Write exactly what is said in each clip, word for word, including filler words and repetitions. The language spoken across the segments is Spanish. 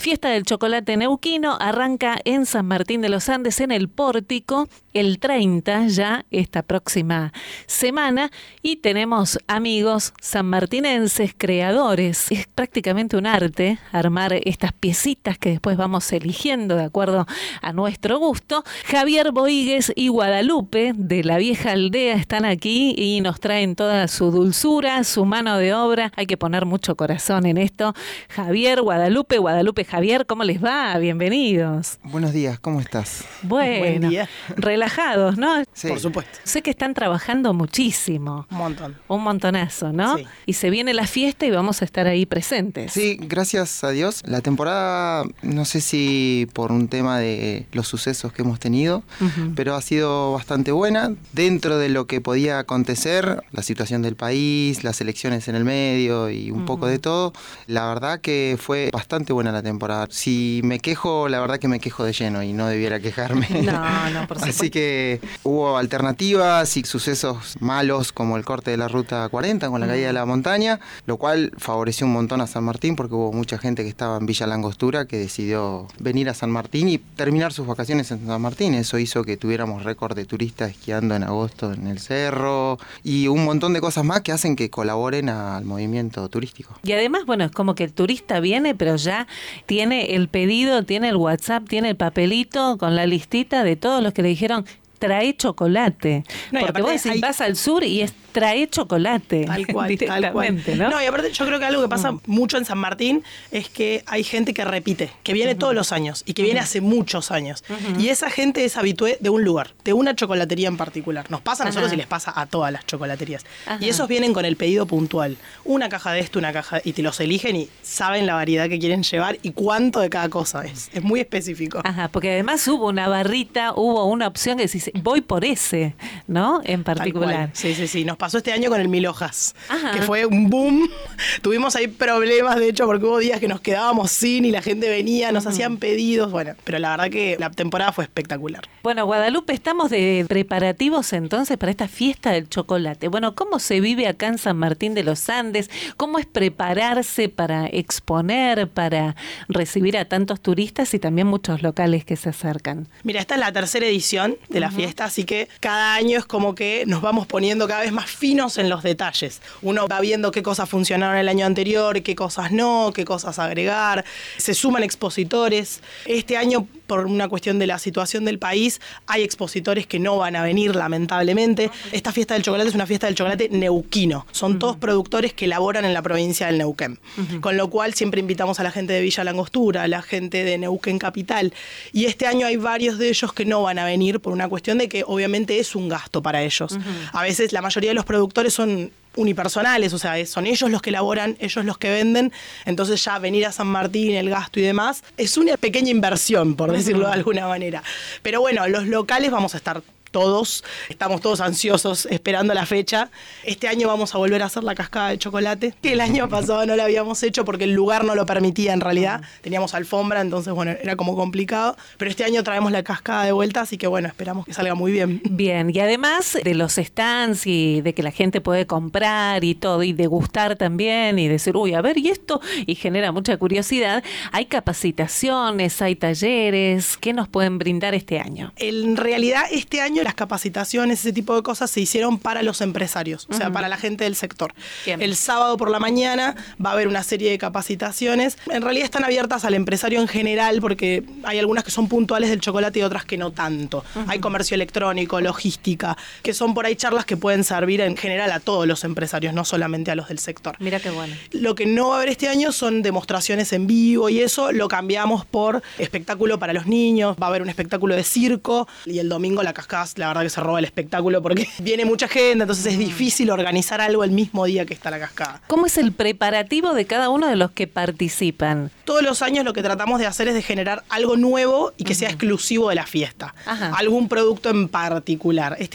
Fiesta del Chocolate Neuquino arranca en San Martín de los Andes, en el Pórtico, el treinta, ya esta próxima semana, y tenemos amigos sanmartinenses, creadores. Es prácticamente un arte armar estas piecitas que después vamos eligiendo de acuerdo a nuestro gusto. Javier Boigues y Guadalupe de la Vieja Aldea están aquí y nos traen toda su dulzura, su mano de obra. Hay que poner mucho corazón en esto. Javier, Guadalupe, Guadalupe, Javier, ¿cómo les va? Bienvenidos. Buenos días, ¿cómo estás? Bueno, Buen día. Relajados, ¿no? Sí. Por supuesto. Sé que están trabajando muchísimo. Un montón. Un montonazo, ¿no? Sí. Y se viene la fiesta y vamos a estar ahí presentes. Sí, gracias a Dios. La temporada, no sé si por un tema de los sucesos que hemos tenido, uh-huh. pero ha sido bastante buena. Dentro de lo que podía acontecer, la situación del país, las elecciones en el medio y un uh-huh. poco de todo, la verdad que fue bastante buena la temporada. Si me quejo, la verdad que me quejo de lleno y no debiera quejarme. No, no, por supuesto. Así que hubo alternativas y sucesos malos como el corte de la ruta cuarenta con la caída de la montaña, lo cual favoreció un montón a San Martín porque hubo mucha gente que estaba en Villa Langostura que decidió venir a San Martín y terminar sus vacaciones en San Martín. Eso hizo que tuviéramos récord de turistas esquiando en agosto en el cerro y un montón de cosas más que hacen que colaboren al movimiento turístico. Y además, bueno, es como que el turista viene, pero ya tiene el pedido, tiene el WhatsApp, tiene el papelito con la listita de todos los que le dijeron trae chocolate. No, porque vos decís, hay... vas al sur y es trae chocolate. Tal cual, tal cual. ¿no? No, y aparte yo creo que algo que pasa uh-huh. mucho en San Martín es que hay gente que repite, que viene uh-huh. todos los años y que viene uh-huh. hace muchos años. Uh-huh. Y esa gente es habitué de un lugar, de una chocolatería en particular. Nos pasa a nosotros uh-huh. y les pasa a todas las chocolaterías. Uh-huh. Y esos vienen con el pedido puntual. Una caja de esto, una caja, y te los eligen y saben la variedad que quieren llevar y cuánto de cada cosa es. Es muy específico. Ajá, porque además hubo una barrita, hubo una opción que decís, voy por ese, ¿no? En particular. Sí, sí, sí. Nos pasó este año con el Mil Hojas, Ajá. que fue un boom. Tuvimos ahí problemas, de hecho, porque hubo días que nos quedábamos sin y la gente venía, nos uh-huh. hacían pedidos. Bueno, pero la verdad que la temporada fue espectacular. Bueno, Guadalupe, estamos de preparativos entonces para esta fiesta del chocolate. Bueno, ¿cómo se vive acá en San Martín de los Andes? ¿Cómo es prepararse para exponer, para recibir a tantos turistas y también muchos locales que se acercan? Mira, esta es la tercera edición de la uh-huh. fiesta, así que cada año es como que nos vamos poniendo cada vez más finos en los detalles. Uno va viendo qué cosas funcionaron el año anterior, qué cosas no, qué cosas agregar. Se suman expositores. Este año, por una cuestión de la situación del país, hay expositores que no van a venir, lamentablemente. Esta fiesta del chocolate es una fiesta del chocolate neuquino. Son uh-huh. todos productores que laboran en la provincia del Neuquén. Uh-huh. Con lo cual siempre invitamos a la gente de Villa Langostura, a la gente de Neuquén Capital. Y este año hay varios de ellos que no van a venir por una cuestión de que obviamente es un gasto para ellos. Uh-huh. A veces la mayoría de los productores son unipersonales, o sea, son ellos los que elaboran, ellos los que venden, entonces ya venir a San Martín, el gasto y demás, es una pequeña inversión, por decirlo de alguna manera. Pero bueno, los locales vamos a estar todos, estamos todos ansiosos esperando la fecha. Este año vamos a volver a hacer la cascada de chocolate, que el año pasado no la habíamos hecho porque el lugar no lo permitía en realidad, teníamos alfombra, entonces bueno, era como complicado, pero este año traemos la cascada de vuelta, así que bueno, esperamos que salga muy bien. Bien, y además de los stands y de que la gente puede comprar y todo, y degustar también, y decir, uy, a ver, y esto, y genera mucha curiosidad, hay capacitaciones, hay talleres, ¿qué nos pueden brindar este año? En realidad, este año las capacitaciones, ese tipo de cosas se hicieron para los empresarios, uh-huh. o sea, para la gente del sector. Bien. El sábado por la mañana va a haber una serie de capacitaciones. En realidad están abiertas al empresario en general porque hay algunas que son puntuales del chocolate y otras que no tanto. Uh-huh. Hay comercio electrónico, logística, que son por ahí charlas que pueden servir en general a todos los empresarios, no solamente a los del sector. Mira qué bueno. Lo que no va a haber este año son demostraciones en vivo y eso lo cambiamos por espectáculo para los niños. Va a haber un espectáculo de circo y el domingo la cascada la verdad que se roba el espectáculo porque viene mucha gente, entonces es difícil organizar algo el mismo día que está la cascada. ¿Cómo es el preparativo de cada uno de los que participan? Todos los años lo que tratamos de hacer es de generar algo nuevo y que uh-huh. sea exclusivo de la fiesta. Ajá. Algún producto en particular. Este año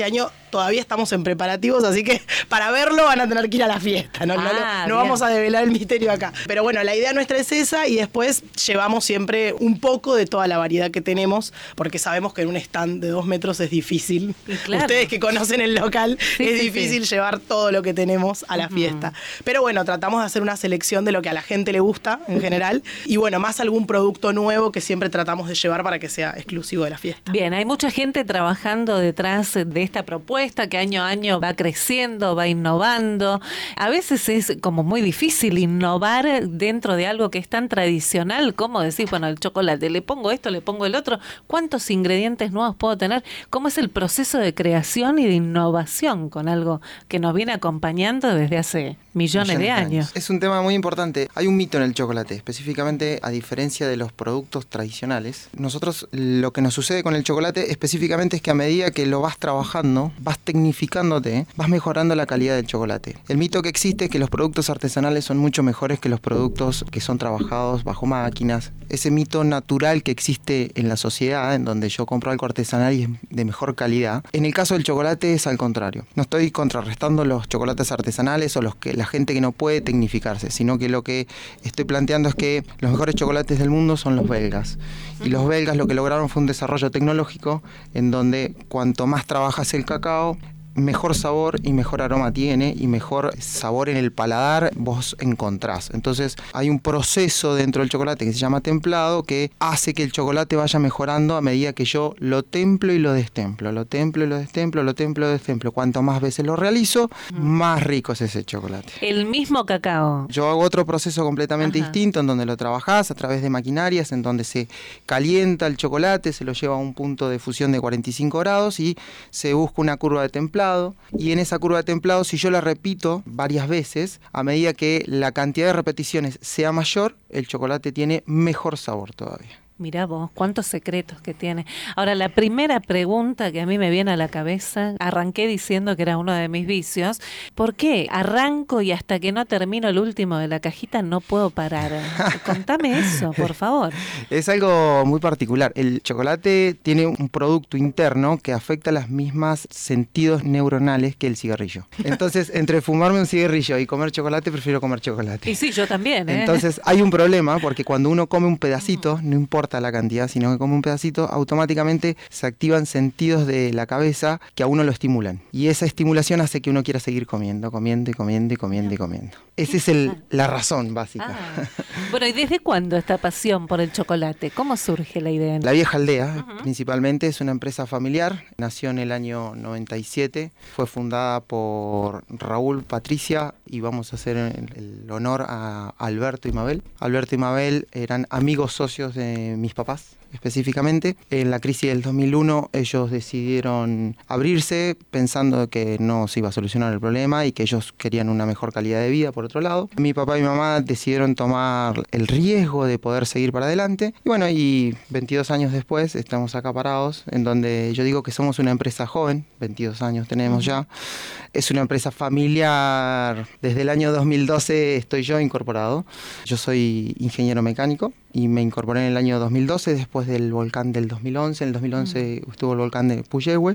todavía estamos en preparativos, así que para verlo van a tener que ir a la fiesta, no, Ah, no, no vamos a develar el misterio acá. Pero bueno, la idea nuestra es esa y después llevamos siempre un poco de toda la variedad que tenemos, porque sabemos que en un stand de dos metros es difícil. Claro. Ustedes que conocen el local, Sí, es sí, difícil sí. llevar todo lo que tenemos a la Ujú. fiesta. Pero bueno, tratamos de hacer una selección de lo que a la gente le gusta en general y bueno, más algún producto nuevo que siempre tratamos de llevar para que sea exclusivo de la fiesta. Bien, hay mucha gente trabajando detrás de esta propuesta que año a año va creciendo, va innovando. A veces es como muy difícil innovar dentro de algo que es tan tradicional como decir, bueno, el chocolate, le pongo esto, le pongo el otro. ¿Cuántos ingredientes nuevos puedo tener? ¿Cómo es el proceso de creación y de innovación con algo que nos viene acompañando desde hace millones, de años? Es un tema muy importante. Hay un mito en el chocolate, específicamente a diferencia de los productos tradicionales. Nosotros lo que nos sucede con el chocolate específicamente es que a medida que lo vas trabajando, vas tecnificándote, vas mejorando la calidad del chocolate. El mito que existe es que los productos artesanales son mucho mejores que los productos que son trabajados bajo máquinas. Ese mito natural que existe en la sociedad, en donde yo compro algo artesanal y es de mejor calidad. En el caso del chocolate es al contrario. No estoy contrarrestando los chocolates artesanales o los que la gente que no puede tecnificarse, sino que lo que estoy planteando es que los mejores chocolates del mundo son los belgas. Y los belgas lo que lograron fue un desarrollo tecnológico en donde cuanto más trabajas el cacao, mejor sabor y mejor aroma tiene y mejor sabor en el paladar vos encontrás. Entonces hay un proceso dentro del chocolate que se llama templado que hace que el chocolate vaya mejorando a medida que yo lo templo y lo destemplo, lo templo y lo destemplo, lo templo y lo destemplo. Cuanto más veces lo realizo, más rico es ese chocolate. El mismo cacao. Yo hago otro proceso completamente Ajá. distinto en donde lo trabajás a través de maquinarias, en donde se calienta el chocolate, se lo lleva a un punto de fusión de cuarenta y cinco grados y se busca una curva de templado. Y en esa curva de templado, si yo la repito varias veces, a medida que la cantidad de repeticiones sea mayor, el chocolate tiene mejor sabor todavía. Mirá vos, cuántos secretos que tiene. Ahora, la primera pregunta que a mí me viene a la cabeza, arranqué diciendo que era uno de mis vicios. ¿Por qué arranco y hasta que no termino el último de la cajita no puedo parar? Contame eso, por favor. Es algo muy particular. El chocolate tiene un producto interno que afecta los mismos sentidos neuronales que el cigarrillo. Entonces, entre fumarme un cigarrillo y comer chocolate, prefiero comer chocolate. Y sí, yo también, ¿eh? Entonces, hay un problema porque cuando uno come un pedacito, no importa la cantidad, sino que come un pedacito, automáticamente se activan sentidos de la cabeza que a uno lo estimulan. Y esa estimulación hace que uno quiera seguir comiendo, comiendo y comiendo y comiendo y comiendo. Esa es el, la razón básica. Ah. Bueno, ¿y desde cuándo esta pasión por el chocolate? ¿Cómo surge la idea? La Vieja Aldea, uh-huh. principalmente, es una empresa familiar. Nació en el año noventa y siete. Fue fundada por Raúl, Patricia, y vamos a hacer el, el honor a Alberto y Mabel. Alberto y Mabel eran amigos socios de mis papás, específicamente. En la crisis del dos mil uno ellos decidieron abrirse pensando que no se iba a solucionar el problema y que ellos querían una mejor calidad de vida por otro lado. Mi papá y mi mamá decidieron tomar el riesgo de poder seguir para adelante y bueno, y veintidós años después estamos acá parados, en donde yo digo que somos una empresa joven, veintidós años tenemos ya. Es una empresa familiar. Desde el año dos mil doce estoy yo incorporado. Yo soy ingeniero mecánico y me incorporé en el año dos mil doce después del volcán del dos mil once. En el dos mil once mm. estuvo el volcán de Puyehue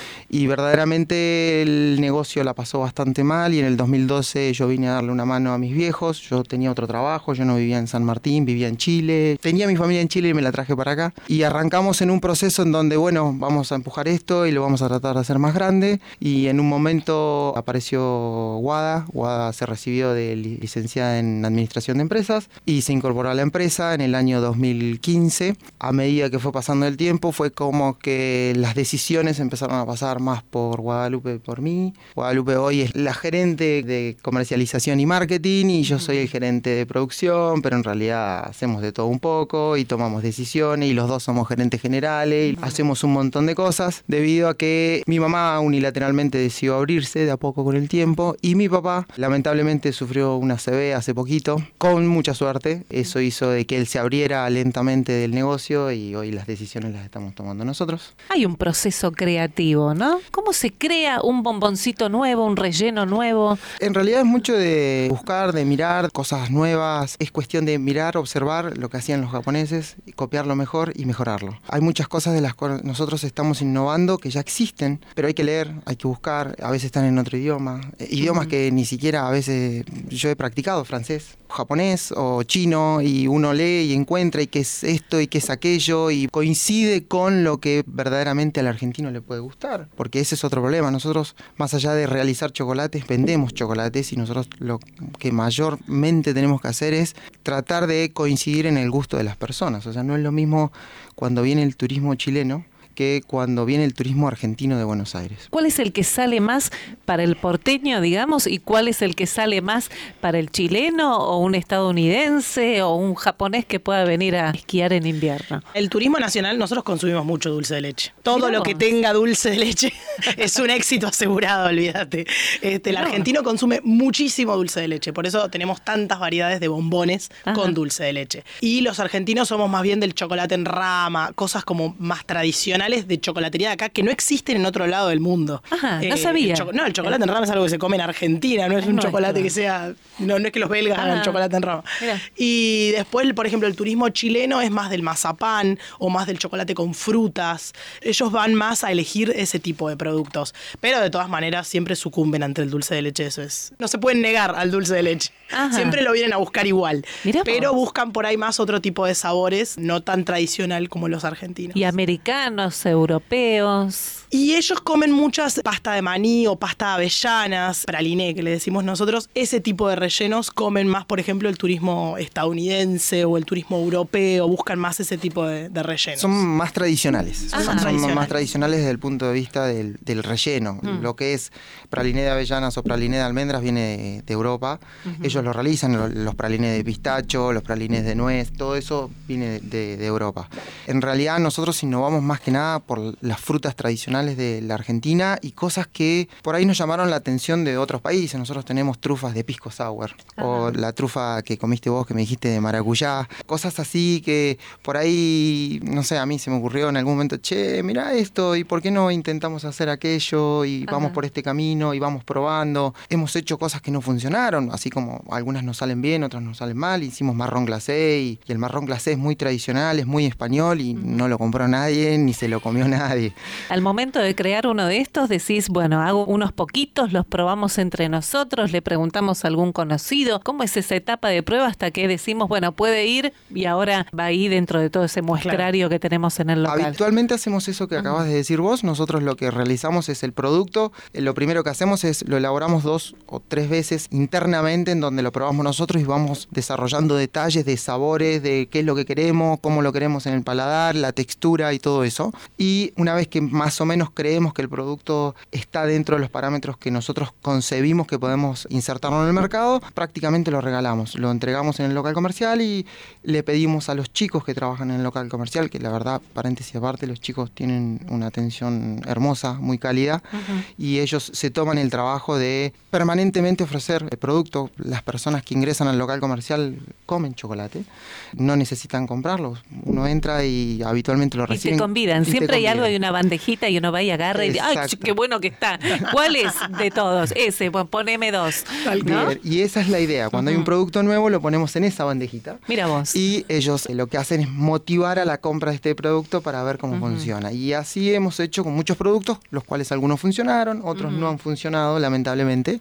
y verdaderamente el negocio la pasó bastante mal y en el dos mil doce yo vine a darle una mano a mis viejos. Yo tenía otro trabajo, yo no vivía en San Martín, vivía en Chile. Tenía mi familia en Chile y me la traje para acá. Y arrancamos en un proceso en donde, bueno, vamos a empujar esto y lo vamos a tratar de hacer más grande. Y en un momento apareció Wada. Wada se recibió de licenciada en Administración de Empresas y se incorporó a la empresa en el año dos mil quince. A medida que fue pasando el tiempo, fue como que las decisiones empezaron a pasar más por Guadalupe por mí. Guadalupe hoy es la gerente de comercialización y marketing y yo soy el gerente de producción, pero en realidad hacemos de todo un poco y tomamos decisiones y los dos somos gerentes generales y hacemos un montón de cosas debido a que mi mamá unilateralmente decidió abrirse de a poco con el tiempo y mi papá lamentablemente sufrió una A C V hace poquito, con mucha suerte. Eso hizo de que él se abriera lentamente del negocio y hoy las decisiones las estamos tomando nosotros. Hay un proceso creativo, ¿no? ¿Cómo se crea un bomboncito nuevo, un relleno nuevo? En realidad es mucho de buscar, de mirar cosas nuevas. Es cuestión de mirar, observar lo que hacían los japoneses, copiarlo mejor y mejorarlo. Hay muchas cosas de las cuales nosotros estamos innovando que ya existen, pero hay que leer, hay que buscar. A veces están en otro idioma. Eh, idiomas uh-huh. que ni siquiera a veces yo he practicado, francés, japonés o chino, y uno lee y encuentra y qué es esto y qué es aquello y coincide con lo que verdaderamente al argentino le puede gustar, porque ese es otro problema. Nosotros, más allá de realizar chocolates, vendemos chocolates y nosotros lo que mayormente tenemos que hacer es tratar de coincidir en el gusto de las personas. O sea, no es lo mismo cuando viene el turismo chileno que cuando viene el turismo argentino de Buenos Aires. ¿Cuál es el que sale más para el porteño, digamos, y cuál es el que sale más para el chileno o un estadounidense o un japonés que pueda venir a esquiar en invierno? El turismo nacional, nosotros consumimos mucho dulce de leche. Todo lo que tenga dulce de leche es un éxito asegurado, olvídate. Este, el argentino consume muchísimo dulce de leche, por eso tenemos tantas variedades de bombones Ajá. con dulce de leche. Y los argentinos somos más bien del chocolate en rama, cosas como más tradicionales de chocolatería de acá que no existen en otro lado del mundo. Ajá, eh, no sabía. El cho- no, el chocolate en rama es algo que se come en Argentina, no es, es un nuestro. chocolate que sea... No, no es que los belgas Ajá. hagan chocolate en rama. Mira. Y después, por ejemplo, el turismo chileno es más del mazapán o más del chocolate con frutas. Ellos van más a elegir ese tipo de productos. Pero de todas maneras siempre sucumben ante el dulce de leche. Eso es... No se pueden negar al dulce de leche. Ajá. Siempre lo vienen a buscar igual. Mirá pero vos. buscan por ahí más otro tipo de sabores, no tan tradicional como los argentinos. Y americanos, europeos. Y ellos comen muchas pasta de maní o pasta de avellanas, praliné que le decimos nosotros. Ese tipo de rellenos comen más, por ejemplo, el turismo estadounidense o el turismo europeo. Buscan más ese tipo de, de rellenos. Son más tradicionales. Son, son tradicionales. más tradicionales desde el punto de vista del, del relleno. Mm. Lo que es praliné de avellanas o praliné de almendras viene de, de Europa. Uh-huh. Ellos lo realizan, los, los pralinés de pistacho, los pralinés de nuez, todo eso viene de, de, de Europa. En realidad nosotros innovamos más que nada por las frutas tradicionales de la Argentina y cosas que por ahí nos llamaron la atención de otros países. Nosotros tenemos trufas de pisco sour Ajá. o la trufa que comiste vos, que me dijiste de maracuyá, cosas así que por ahí, no sé, a mí se me ocurrió en algún momento, che, mirá esto, y por qué no intentamos hacer aquello y Ajá. vamos por este camino y vamos probando. Hemos hecho cosas que no funcionaron, así como algunas nos salen bien, otras nos salen mal. Hicimos marrón glacé y, y el marrón glacé es muy tradicional, es muy español y uh-huh. no lo compró nadie ni se lo comió nadie. Al momento de crear uno de estos decís, bueno, hago unos poquitos, los probamos entre nosotros, le preguntamos a algún conocido, ¿cómo es esa etapa de prueba hasta que decimos, bueno, puede ir y ahora va ahí dentro de todo ese muestrario claro. que tenemos en el local? Habitualmente hacemos eso que acabas uh-huh. de decir vos. Nosotros lo que realizamos es el producto, lo primero que hacemos es lo elaboramos dos o tres veces internamente en donde lo probamos nosotros y vamos desarrollando detalles de sabores, de qué es lo que queremos, cómo lo queremos en el paladar, la textura y todo eso. Y una vez que más o menos creemos que el producto está dentro de los parámetros que nosotros concebimos que podemos insertarlo en el mercado, prácticamente lo regalamos, lo entregamos en el local comercial y le pedimos a los chicos que trabajan en el local comercial, que la verdad, paréntesis aparte, los chicos tienen una atención hermosa, muy cálida, uh-huh. y ellos se toman el trabajo de permanentemente ofrecer el producto. Las personas que ingresan al local comercial comen chocolate, no necesitan comprarlo, uno entra y habitualmente lo reciben. Y te convidan, y siempre te convidan. hay algo de una bandejita y uno va y agarra y dice, ¡ay, qué bueno que está! ¿Cuál es de todos? Ese, bueno, poneme dos. ¿No? Y esa es la idea, cuando uh-huh. hay un producto nuevo lo ponemos en esa bandejita. Mira vos. Y ellos eh, lo que hacen es motivar a la compra de este producto para ver cómo uh-huh. funciona. Y así hemos hecho con muchos productos, los cuales algunos funcionaron, otros uh-huh. no han funcionado, lamentablemente.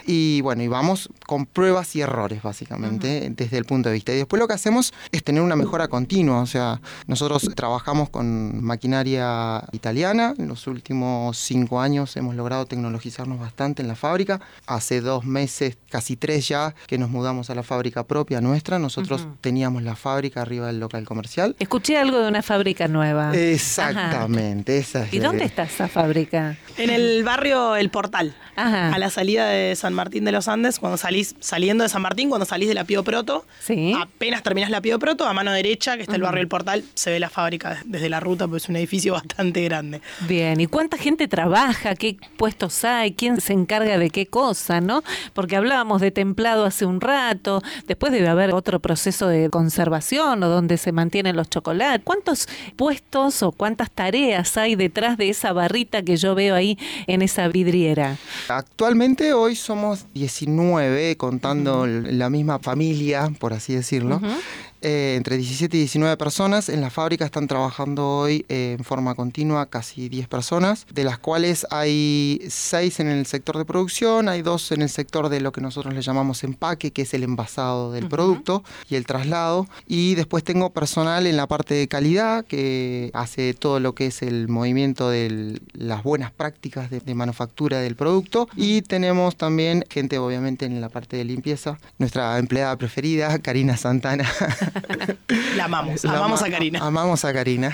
Y bueno, y vamos con pruebas y errores, básicamente, uh-huh. desde el punto de vista. Y después lo que hacemos es tener una mejora continua. O sea, nosotros trabajamos con maquinaria italiana. En los últimos cinco años hemos logrado tecnologizarnos bastante en la fábrica. Hace dos meses, casi tres ya, que nos mudamos a la fábrica propia nuestra. Nosotros uh-huh. teníamos la fábrica arriba del local comercial. Escuché algo de una fábrica nueva. Exactamente, Ajá. esa es. ¿Y dónde está esa fábrica? fábrica? En el barrio El Portal, Ajá. a la salida de San Martín de los Andes, cuando salís, saliendo de San Martín, cuando salís de la Pío Proto, Sí. apenas terminás la Pío Proto, a mano derecha, que está el Ujú. barrio El Portal, se ve la fábrica desde la ruta, porque es un edificio bastante grande. Bien, ¿y cuánta gente trabaja? ¿Qué puestos hay? ¿Quién se encarga de qué cosa, no? Porque hablábamos de templado hace un rato, después debe haber otro proceso de conservación o donde se mantienen los chocolates. ¿Cuántos puestos o cuántas tareas hay detrás de esa barrita que yo veo ahí en esa vidriera? Actualmente hoy somos diecinueve, contando uh-huh. la misma familia, por así decirlo. Uh-huh. Eh, entre diecisiete y diecinueve personas. En la fábrica están trabajando hoy eh, en forma continua casi diez personas, de las cuales hay seis en el sector de producción, hay dos en el sector de lo que nosotros le llamamos empaque, que es el envasado del uh-huh. producto y el traslado, y después tengo personal en la parte de calidad que hace todo lo que es el movimiento de las buenas prácticas de, de manufactura del producto, y tenemos también gente obviamente en la parte de limpieza, nuestra empleada preferida, Karina Santana. La amamos, la amamos ama, a Karina. Amamos a Karina.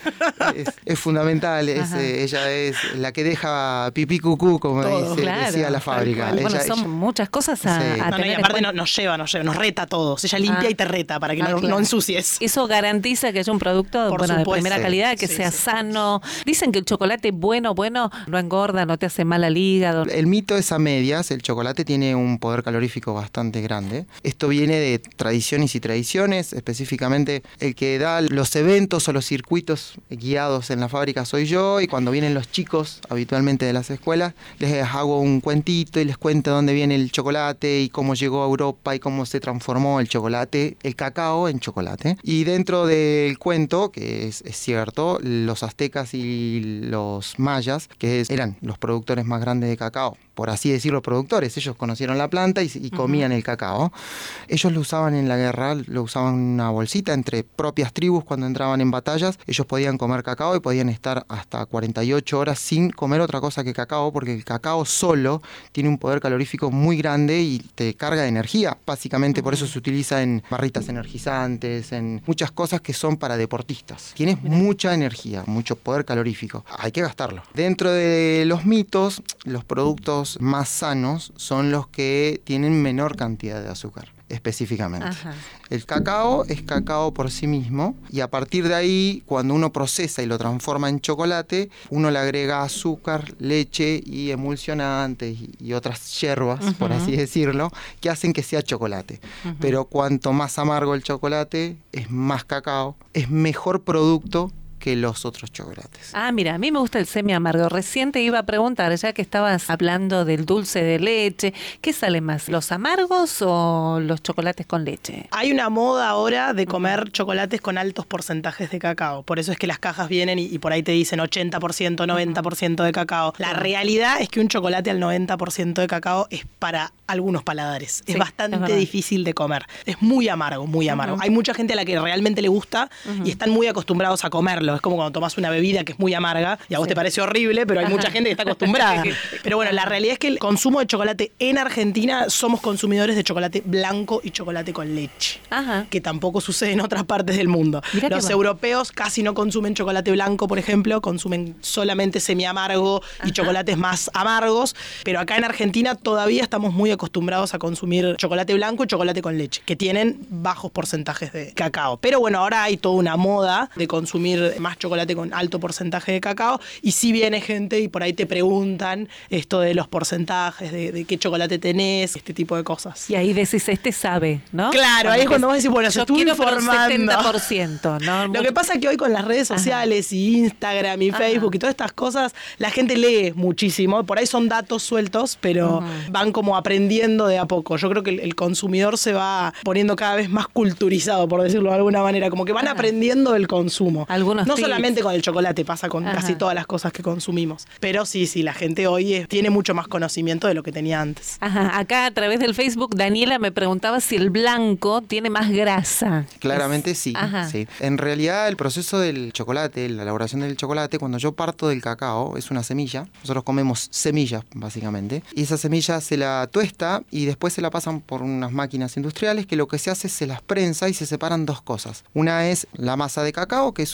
Es, es fundamental, es, eh, ella es la que deja pipí cucú, como todo, dice, claro, decía la fábrica. Bueno, ella, son ella, muchas cosas a, sí. a no, tener no, y aparte no, nos lleva, nos lleva, nos reta a todos. Ella limpia ah. y te reta para que ah, no, claro. no ensucies. Eso garantiza que haya un producto Por bueno, de supuesto. primera sí. calidad, que sí, sea sí. sano. Dicen que el chocolate bueno, bueno, no engorda, no te hace mal al hígado. El mito es a medias. El chocolate tiene un poder calorífico bastante grande. Esto viene de tradiciones y tradiciones, específicamente el que da los eventos o los circuitos guiados en la fábrica soy yo, y cuando vienen los chicos habitualmente de las escuelas les hago un cuentito y les cuento dónde viene el chocolate y cómo llegó a Europa y cómo se transformó el chocolate, el cacao en chocolate. Y dentro del cuento, que es, es cierto, los aztecas y los mayas, que es, eran los productores más grandes de cacao, por así decirlo, productores, ellos conocieron la planta y, y comían uh-huh. el cacao. Ellos lo usaban en la guerra, lo usaban en una bolsita entre propias tribus cuando entraban en batallas. Ellos podían comer cacao y podían estar hasta cuarenta y ocho horas sin comer otra cosa que cacao, porque el cacao solo tiene un poder calorífico muy grande y te carga de energía. Básicamente uh-huh. por eso se utiliza en barritas energizantes, en muchas cosas que son para deportistas. Tienes Mira. mucha energía, mucho poder calorífico. Hay que gastarlo. Dentro de los mitos, los productos más sanos son los que tienen menor cantidad de azúcar, específicamente. Ajá. El cacao es cacao por sí mismo, y a partir de ahí, cuando uno procesa y lo transforma en chocolate, uno le agrega azúcar, leche y emulsionantes y, y otras hierbas, uh-huh. por así decirlo, que hacen que sea chocolate. Uh-huh. Pero cuanto más amargo el chocolate, es más cacao, es mejor producto que los otros chocolates. Ah, mira, a mí me gusta el semi amargo. Recién te iba a preguntar, ya que estabas hablando del dulce de leche, ¿qué sale más, los amargos o los chocolates con leche? Hay una moda ahora de comer chocolates con altos porcentajes de cacao. Por eso es que las cajas vienen y, y por ahí te dicen ochenta por ciento, noventa por ciento de cacao. La realidad es que un chocolate al noventa por ciento de cacao es para algunos paladares. Sí, es bastante es difícil de comer. Es muy amargo, muy amargo. Uh-huh. Hay mucha gente a la que realmente le gusta uh-huh. y están muy acostumbrados a comerlo. Es como cuando tomás una bebida que es muy amarga y a vos sí. te parece horrible, pero hay Ajá. mucha gente que está acostumbrada. Pero bueno, la realidad es que el consumo de chocolate en Argentina, somos consumidores de chocolate blanco y chocolate con leche. Ajá. Que tampoco sucede en otras partes del mundo. Mirá Los europeos casi no consumen chocolate blanco, por ejemplo, consumen solamente semi-amargo y chocolates más amargos, pero acá en Argentina todavía estamos muy acostumbrados a consumir chocolate blanco y chocolate con leche, que tienen bajos porcentajes de cacao. Pero bueno, ahora hay toda una moda de consumir más chocolate con alto porcentaje de cacao, y si viene gente y por ahí te preguntan esto de los porcentajes, de, de qué chocolate tenés, este tipo de cosas. Y ahí decís, este sabe, ¿no? Claro, ahí es cuando vos decís, bueno, se estuvo informando. setenta por ciento, ¿no? Lo que pasa es que hoy con las redes sociales Ajá. y Instagram y Facebook Ajá. y todas estas cosas, la gente lee muchísimo. Por ahí son datos sueltos, pero Ajá. van como aprendiendo de a poco. Yo creo que el, el consumidor se va poniendo cada vez más culturizado, por decirlo de alguna manera, como que van Ajá. aprendiendo del consumo. Algunos no tips. Solamente con el chocolate, pasa con Ajá. casi todas las cosas que consumimos. Pero sí, sí, la gente hoy es, tiene mucho más conocimiento de lo que tenía antes. Ajá. Acá a través del Facebook, Daniela me preguntaba si el blanco tiene más grasa. Claramente sí, sí. En realidad el proceso del chocolate, la elaboración del chocolate, cuando yo parto del cacao, es una semilla. Nosotros comemos semillas, básicamente. Y esa semilla se la tuesta y después se la pasan por unas máquinas industriales, que lo que se hace es se las prensa y se separan dos cosas. Una es la masa de cacao, que es una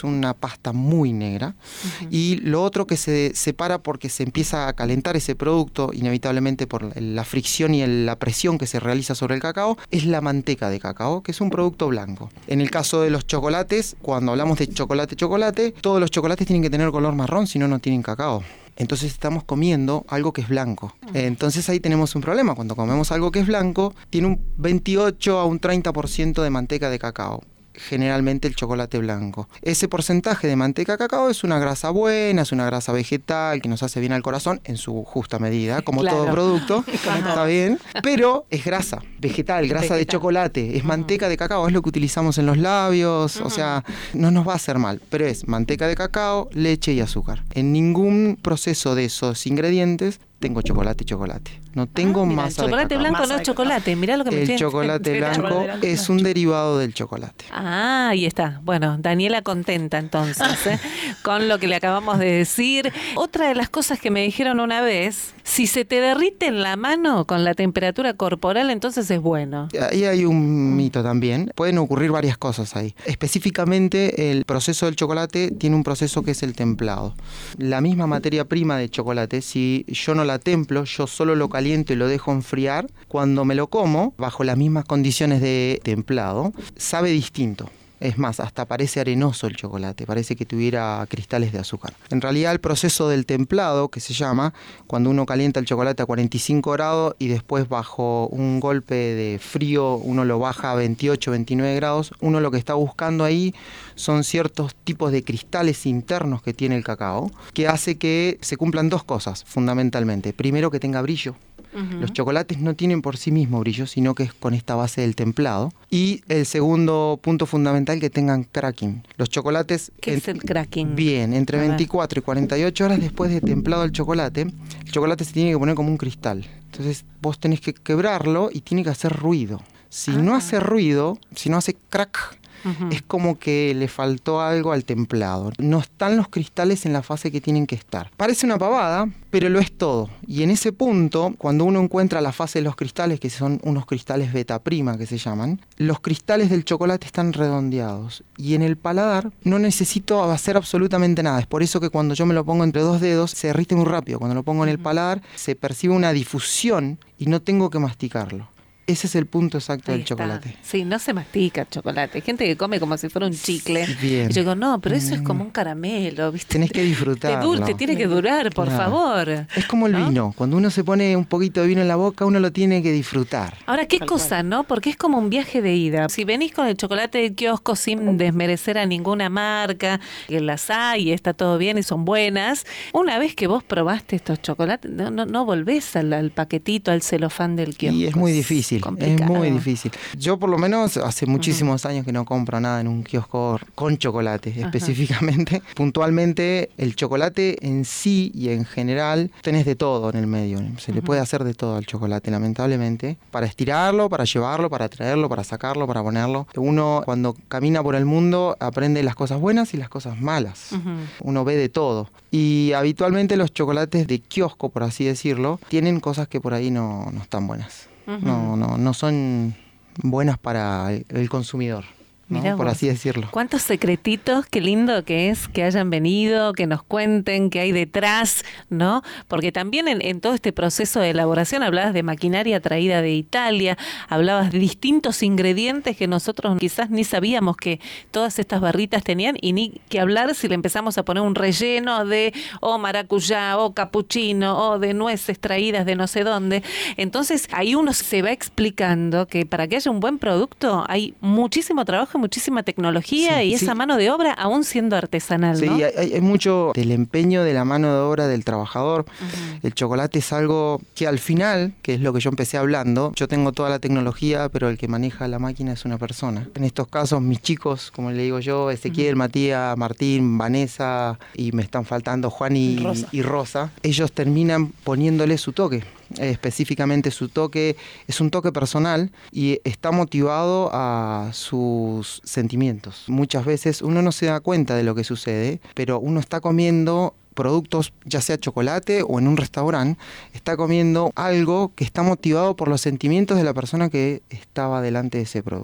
pasta muy negra. Uh-huh. Y lo otro que se separa porque se empieza a calentar ese producto, inevitablemente por la fricción y el, la presión que se realiza sobre el cacao, es la manteca de cacao, que es un producto blanco. En el caso de los chocolates, cuando hablamos de chocolate, chocolate, todos los chocolates tienen que tener color marrón, si no, no tienen cacao. Entonces estamos comiendo algo que es blanco. Entonces ahí tenemos un problema. Cuando comemos algo que es blanco, tiene un veintiocho a un treinta por ciento de manteca de cacao. Generalmente el chocolate blanco. Ese porcentaje de manteca de cacao es una grasa buena, es una grasa vegetal que nos hace bien al corazón en su justa medida, como claro. todo producto, está bien, pero es grasa vegetal, grasa vegetal. de chocolate, es uh-huh. manteca de cacao, es lo que utilizamos en los labios, uh-huh. o sea, no nos va a hacer mal, pero es manteca de cacao, leche y azúcar. En ningún proceso de esos ingredientes tengo chocolate y chocolate. No tengo ah, mira, masa el chocolate de blanco masa no es chocolate. Mirá lo que me El estoy chocolate blanco es un derivado del chocolate. Ah, ahí está. Bueno, Daniela contenta entonces ¿eh? con lo que le acabamos de decir. Otra de las cosas que me dijeron una vez, si se te derrite en la mano con la temperatura corporal, entonces es bueno. Ahí hay un mito también. Pueden ocurrir varias cosas ahí. Específicamente, el proceso del chocolate tiene un proceso que es el templado. La misma materia prima de chocolate, si yo no la templo, yo solo lo caliento y lo dejo enfriar, cuando me lo como, bajo las mismas condiciones de templado, sabe distinto. Es más, hasta parece arenoso el chocolate, parece que tuviera cristales de azúcar. En realidad el proceso del templado, que se llama, cuando uno calienta el chocolate a cuarenta y cinco grados y después bajo un golpe de frío uno lo baja a veintiocho, veintinueve grados, uno lo que está buscando ahí son ciertos tipos de cristales internos que tiene el cacao, que hace que se cumplan dos cosas fundamentalmente. Primero, que tenga brillo. Uh-huh. Los chocolates no tienen por sí mismo brillo, sino que es con esta base del templado. Y el segundo punto fundamental, que tengan cracking. Los chocolates... ¿Qué en, es el cracking? Bien, entre veinticuatro y cuarenta y ocho horas después de templado el chocolate, el chocolate se tiene que poner como un cristal. Entonces vos tenés que quebrarlo y tiene que hacer ruido. Si ah. no hace ruido, si no hace crack... Uh-huh. Es como que le faltó algo al templado. No están los cristales en la fase que tienen que estar. Parece una pavada, pero lo es todo. Y en ese punto, cuando uno encuentra la fase de los cristales, que son unos cristales beta prima que se llaman, los cristales del chocolate están redondeados. Y en el paladar no necesito hacer absolutamente nada. Es por eso que cuando yo me lo pongo entre dos dedos, se derrite muy rápido. Cuando lo pongo en el paladar, se percibe una difusión y no tengo que masticarlo. Ese es el punto exacto Ahí del está. chocolate. Sí, no se mastica el chocolate. Hay gente que come como si fuera un chicle. Bien. Y yo digo, no, pero eso es como un caramelo, ¿viste? Tenés que disfrutarlo. Te, dura, te tiene que durar, por claro. favor. Es como el ¿no? vino. Cuando uno se pone un poquito de vino en la boca, uno lo tiene que disfrutar. Ahora, qué Tal cosa, cual. ¿no? Porque es como un viaje de ida. Si venís con el chocolate del kiosco sin desmerecer a ninguna marca, que las hay y está todo bien y son buenas, una vez que vos probaste estos chocolates, no, no, no volvés al, al paquetito, al celofán del kiosco. Y es muy difícil. Es, complicado. es muy difícil. Yo por lo menos hace muchísimos uh-huh. años que no compro nada en un kiosco con chocolate, uh-huh. específicamente. Puntualmente, el chocolate en sí y en general, tenés de todo en el medio. Se uh-huh. le puede hacer de todo al chocolate, lamentablemente. Para estirarlo, para llevarlo, para traerlo, para sacarlo, para ponerlo. Uno, cuando camina por el mundo, aprende las cosas buenas y las cosas malas. Uh-huh. Uno ve de todo. Y habitualmente los chocolates de kiosco, por así decirlo, tienen cosas que por ahí no, no están buenas. Uh-huh. No, no, no son buenas para el, el consumidor, ¿no? Por así decirlo. Cuántos secretitos, qué lindo que es que hayan venido, que nos cuenten qué hay detrás, ¿no? Porque también en, en todo este proceso de elaboración hablabas de maquinaria traída de Italia, hablabas de distintos ingredientes que nosotros quizás ni sabíamos que todas estas barritas tenían, y ni que hablar si le empezamos a poner un relleno de o maracuyá o capuchino o de nueces traídas de no sé dónde. Entonces ahí uno se va explicando que para que haya un buen producto hay muchísimo trabajo, muchísima tecnología sí, y esa sí. mano de obra aún siendo artesanal, sí, ¿no? Sí, hay, hay mucho del empeño de la mano de obra del trabajador. Uh-huh. El chocolate es algo que al final, que es lo que yo empecé hablando, yo tengo toda la tecnología, pero el que maneja la máquina es una persona. En estos casos, mis chicos, como le digo yo, Ezequiel, uh-huh. Matías, Martín, Vanessa, y me están faltando Juan y Rosa. y Rosa, ellos terminan poniéndole su toque. Específicamente su toque es un toque personal y está motivado a sus sentimientos. Muchas veces uno no se da cuenta de lo que sucede, pero uno está comiendo productos, ya sea chocolate o en un restaurante, está comiendo algo que está motivado por los sentimientos de la persona que estaba delante de ese producto.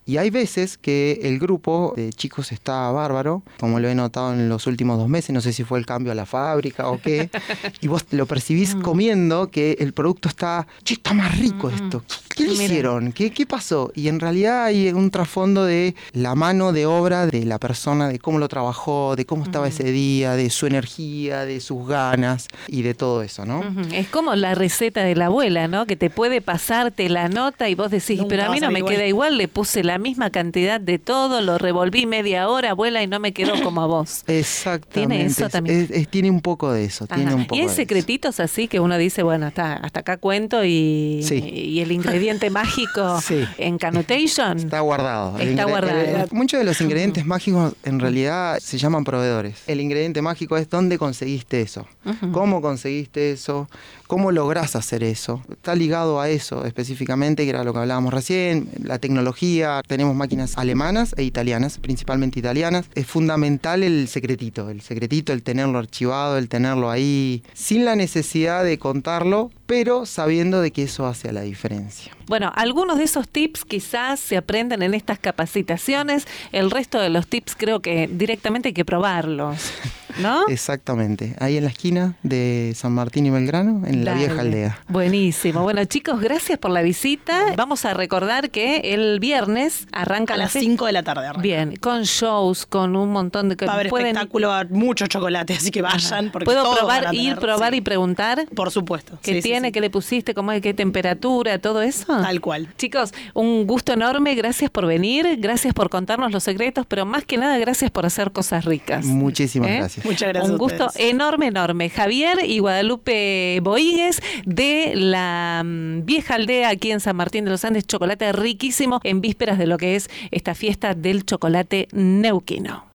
Y hay veces que el grupo de chicos está bárbaro, como lo he notado en los últimos dos meses, no sé si fue el cambio a la fábrica o qué, y vos lo percibís mm. comiendo, que el producto está, che, está más rico mm. esto. ¿Qué le hicieron? ¿Qué, ¿Qué pasó? Y en realidad hay un trasfondo de la mano de obra de la persona, de cómo lo trabajó, de cómo estaba mm. ese día, de su energía, de sus ganas y de todo eso, ¿no? Mm-hmm. Es como la receta de la abuela, ¿no? Que te puede pasarte la nota y vos decís, Nunca pero a mí no me igual. queda igual, le puse la misma cantidad de todo, lo revolví media hora, abuela, y no me quedó como a vos. Exactamente. ¿Tiene eso también? Es, es, tiene un poco de eso. Tiene un poco y hay de secretitos eso. así que uno dice, bueno, hasta, hasta acá cuento y, sí. y el ingrediente mágico sí. en Canutation está guardado. Está guardado. El, muchos de los ingredientes mágicos en realidad se llaman proveedores. El ingrediente mágico es dónde conseguiste eso, uh-huh. cómo conseguiste eso, cómo lográs hacer eso. Está ligado a eso específicamente, que era lo que hablábamos recién, la tecnología. Tenemos máquinas alemanas e italianas, principalmente italianas. Es fundamental el secretito, el secretito, el tenerlo archivado, el tenerlo ahí, sin la necesidad de contarlo, pero sabiendo de que eso hace la diferencia. Bueno, algunos de esos tips quizás se aprenden en estas capacitaciones, el resto de los tips creo que directamente hay que probarlos, ¿no? Exactamente, ahí en la esquina de San Martín y Belgrano, en Dale. la vieja aldea. Buenísimo. Bueno, chicos, gracias por la visita. Vamos a recordar que el viernes arranca a las fe- cinco de la tarde. Arranca. Bien, con shows, con un montón de... Va a haber pueden... espectáculo, mucho chocolate, así que vayan. Porque ¿Puedo todos probar, van a tener, ir, probar sí. y preguntar? Por supuesto. ¿Qué sí, tiene? sí, sí. ¿Qué le pusiste? ¿Cómo es? ¿Qué temperatura? ¿Todo eso? Tal cual. Chicos, un gusto enorme. Gracias por venir. Gracias por contarnos los secretos, pero más que nada, gracias por hacer cosas ricas. Muchísimas ¿Eh? gracias. Muchas gracias. Un gusto enorme, enorme. Javier y Guadalupe Boigues de la um, vieja aldea aquí en San Martín de los Andes. Chocolate riquísimo en vísperas de lo que es esta fiesta del chocolate neuquino.